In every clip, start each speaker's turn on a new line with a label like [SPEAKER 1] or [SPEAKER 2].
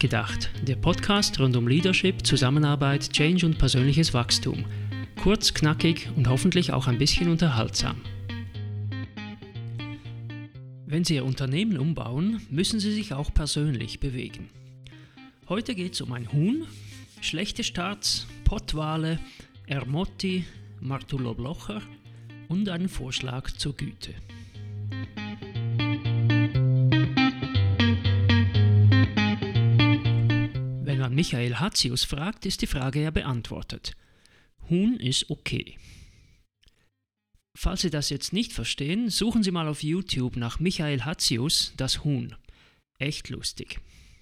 [SPEAKER 1] Nachgedacht, der Podcast rund um Leadership, Zusammenarbeit, Change und persönliches Wachstum. Kurz, knackig und hoffentlich auch ein bisschen unterhaltsam. Wenn Sie Ihr Unternehmen umbauen, müssen Sie sich auch persönlich bewegen. Heute geht es um ein Huhn, schlechte Starts, Pottwale, Ermotti, Martullo Blocher und einen Vorschlag zur Güte. Wenn man Michael Hatzius fragt, ist die Frage ja beantwortet. Huhn ist okay. Falls Sie das jetzt nicht verstehen, suchen Sie mal auf YouTube nach Michael Hatzius, das Huhn. Echt lustig.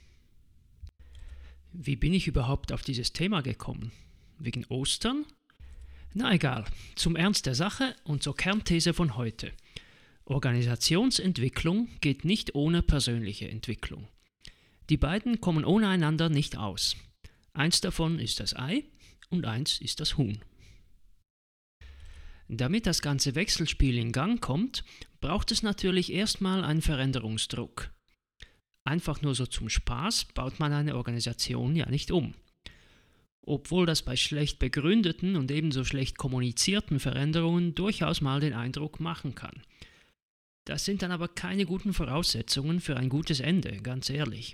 [SPEAKER 1] Wie bin ich überhaupt auf dieses Thema gekommen? Wegen Ostern? Na egal, zum Ernst der Sache und zur Kernthese von heute. Organisationsentwicklung geht nicht ohne persönliche Entwicklung. Die beiden kommen ohne einander nicht aus. Eins davon ist das Ei und eins ist das Huhn. Damit das ganze Wechselspiel in Gang kommt, braucht es natürlich erstmal einen Veränderungsdruck. Einfach nur so zum Spaß baut man eine Organisation ja nicht um. Obwohl das bei schlecht begründeten und ebenso schlecht kommunizierten Veränderungen durchaus mal den Eindruck machen kann. Das sind dann aber keine guten Voraussetzungen für ein gutes Ende, ganz ehrlich.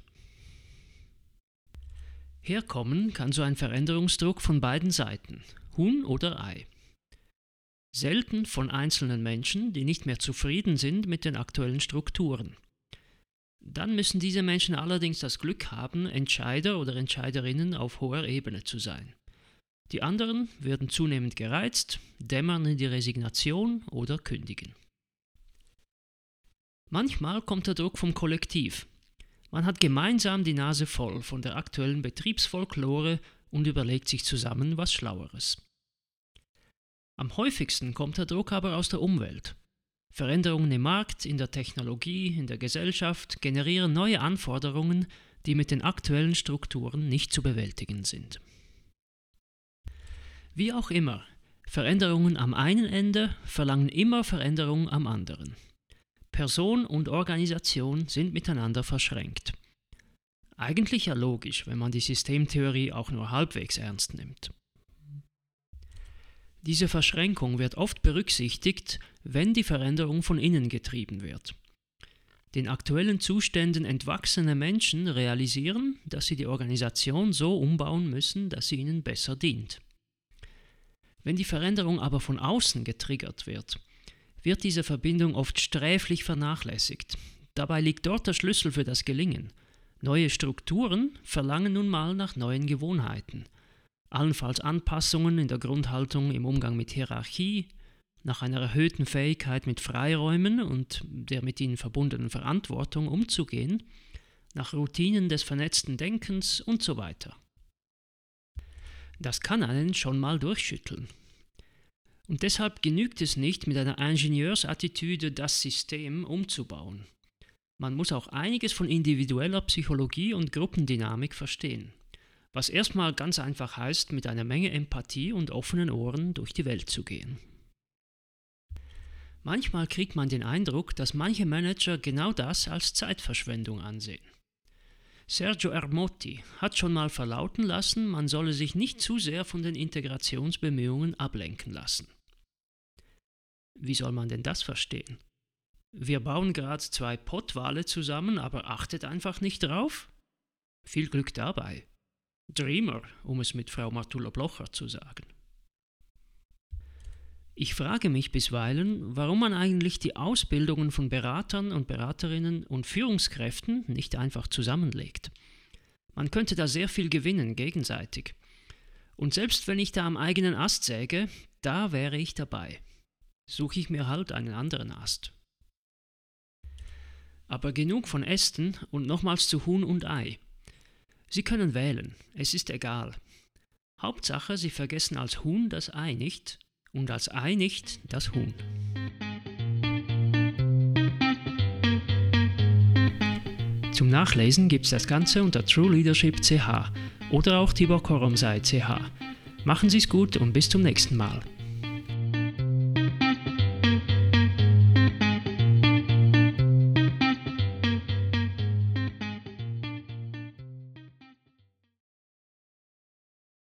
[SPEAKER 1] Herkommen kann so ein Veränderungsdruck von beiden Seiten, Huhn oder Ei. Selten von einzelnen Menschen, die nicht mehr zufrieden sind mit den aktuellen Strukturen. Dann müssen diese Menschen allerdings das Glück haben, Entscheider oder Entscheiderinnen auf hoher Ebene zu sein. Die anderen werden zunehmend gereizt, dämmern in die Resignation oder kündigen. Manchmal kommt der Druck vom Kollektiv. Man hat gemeinsam die Nase voll von der aktuellen Betriebsfolklore und überlegt sich zusammen was Schlaueres. Am häufigsten kommt der Druck aber aus der Umwelt. Veränderungen im Markt, in der Technologie, in der Gesellschaft generieren neue Anforderungen, die mit den aktuellen Strukturen nicht zu bewältigen sind. Wie auch immer, Veränderungen am einen Ende verlangen immer Veränderungen am anderen. Person und Organisation sind miteinander verschränkt. Eigentlich ja logisch, wenn man die Systemtheorie auch nur halbwegs ernst nimmt. Diese Verschränkung wird oft berücksichtigt, wenn die Veränderung von innen getrieben wird. Den aktuellen Zuständen entwachsene Menschen realisieren, dass sie die Organisation so umbauen müssen, dass sie ihnen besser dient. Wenn die Veränderung aber von außen getriggert wird diese Verbindung oft sträflich vernachlässigt. Dabei liegt dort der Schlüssel für das Gelingen. Neue Strukturen verlangen nun mal nach neuen Gewohnheiten. Allenfalls Anpassungen in der Grundhaltung im Umgang mit Hierarchie, nach einer erhöhten Fähigkeit mit Freiräumen und der mit ihnen verbundenen Verantwortung umzugehen, nach Routinen des vernetzten Denkens und so weiter. Das kann einen schon mal durchschütteln. Und deshalb genügt es nicht, mit einer Ingenieursattitüde das System umzubauen. Man muss auch einiges von individueller Psychologie und Gruppendynamik verstehen, was erstmal ganz einfach heißt, mit einer Menge Empathie und offenen Ohren durch die Welt zu gehen. Manchmal kriegt man den Eindruck, dass manche Manager genau das als Zeitverschwendung ansehen. Sergio Ermotti hat schon mal verlauten lassen, man solle sich nicht zu sehr von den Integrationsbemühungen ablenken lassen. Wie soll man denn das verstehen? Wir bauen gerade 2 Pottwale zusammen, aber achtet einfach nicht drauf? Viel Glück dabei. Dreamer, um es mit Frau Martullo Blocher zu sagen. Ich frage mich bisweilen, warum man eigentlich die Ausbildungen von Beratern und Beraterinnen und Führungskräften nicht einfach zusammenlegt. Man könnte da sehr viel gewinnen, gegenseitig. Und selbst wenn ich da am eigenen Ast säge, da wäre ich dabei. Suche ich mir halt einen anderen Ast. Aber genug von Ästen und nochmals zu Huhn und Ei. Sie können wählen, es ist egal. Hauptsache, Sie vergessen als Huhn das Ei nicht und als Ei nicht das Huhn. Zum Nachlesen gibt es das Ganze unter trueleadership.ch oder auch Tibor Koromzai.ch. Machen Sie es gut und bis zum nächsten Mal.